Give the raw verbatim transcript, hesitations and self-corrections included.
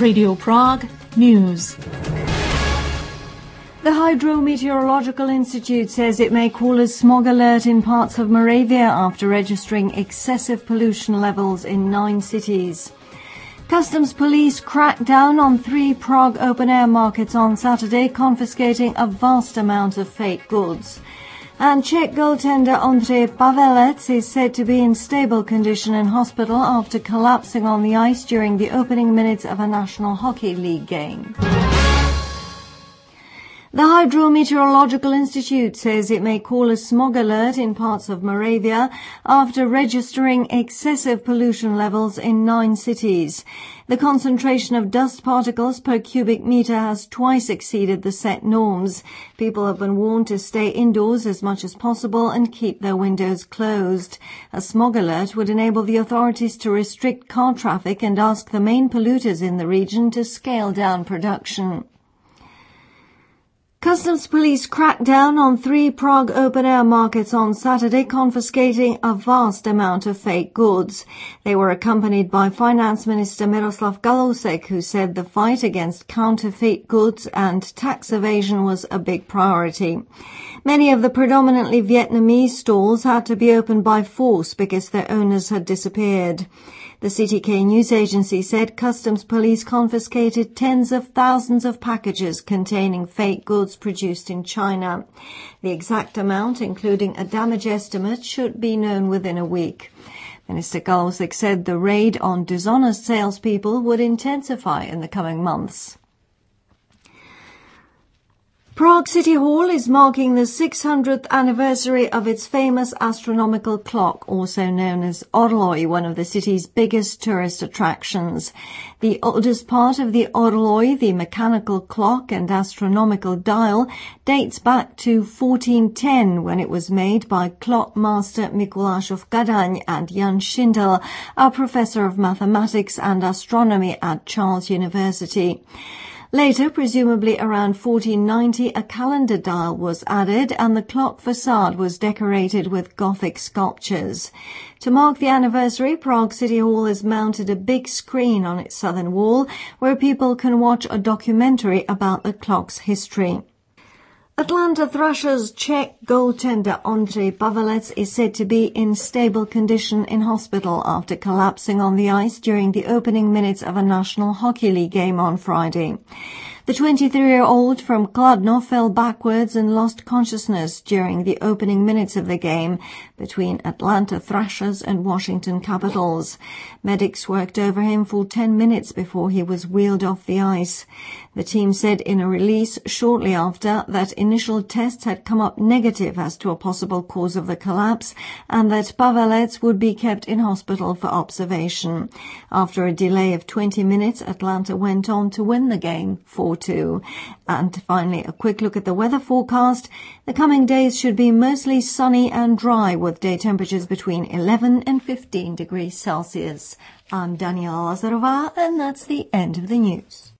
Radio Prague News. The Hydrometeorological Institute says it may call a smog alert in parts of Moravia after registering excessive pollution levels in nine cities. Customs police cracked down on three Prague open-air markets on Saturday, confiscating a vast amount of fake goods. And Czech goaltender Ondřej Pavelec is said to be in stable condition in hospital after collapsing on the ice during the opening minutes of a National Hockey League game. The Hydrometeorological Institute says it may call a smog alert in parts of Moravia after registering excessive pollution levels in nine cities. The concentration of dust particles per cubic meter has twice exceeded the set norms. People have been warned to stay indoors as much as possible and keep their windows closed. A smog alert would enable the authorities to restrict car traffic and ask the main polluters in the region to scale down production. Customs police cracked down on three Prague open-air markets on Saturday, confiscating a vast amount of fake goods. They were accompanied by Finance Minister Miroslav Kalousek, who said the fight against counterfeit goods and tax evasion was a big priority. Many of the predominantly Vietnamese stalls had to be opened by force because their owners had disappeared. The C T K news agency said customs police confiscated tens of thousands of packages containing fake goods produced in China. The exact amount, including a damage estimate, should be known within a week. Minister Kalousek said the raid on dishonest salespeople would intensify in the coming months. Prague City Hall is marking the six hundredth anniversary of its famous astronomical clock, also known as Orloj, one of the city's biggest tourist attractions. The oldest part of the Orloj, the mechanical clock and astronomical dial, dates back to fourteen ten, when it was made by clock master Mikuláš of Kadaň and Jan Schindel, a professor of mathematics and astronomy at Charles University. Later, presumably around fourteen ninety, a calendar dial was added and the clock facade was decorated with Gothic sculptures. To mark the anniversary, Prague City Hall has mounted a big screen on its southern wall where people can watch a documentary about the clock's history. Atlanta Thrashers Czech goaltender Ondřej Pavelec is said to be in stable condition in hospital after collapsing on the ice during the opening minutes of a National Hockey League game on Friday. The twenty-three-year-old from Kladno fell backwards and lost consciousness during the opening minutes of the game between Atlanta Thrashers and Washington Capitals. Medics worked over him for ten minutes before he was wheeled off the ice. The team said in a release shortly after that initial tests had come up negative as to a possible cause of the collapse and that Pavelec would be kept in hospital for observation. After a delay of twenty minutes, Atlanta went on to win the game four two. And finally, a quick look at the weather forecast. The coming days should be mostly sunny and dry with day temperatures between eleven and fifteen degrees Celsius. I'm Daniela Lazarová, and that's the end of the news.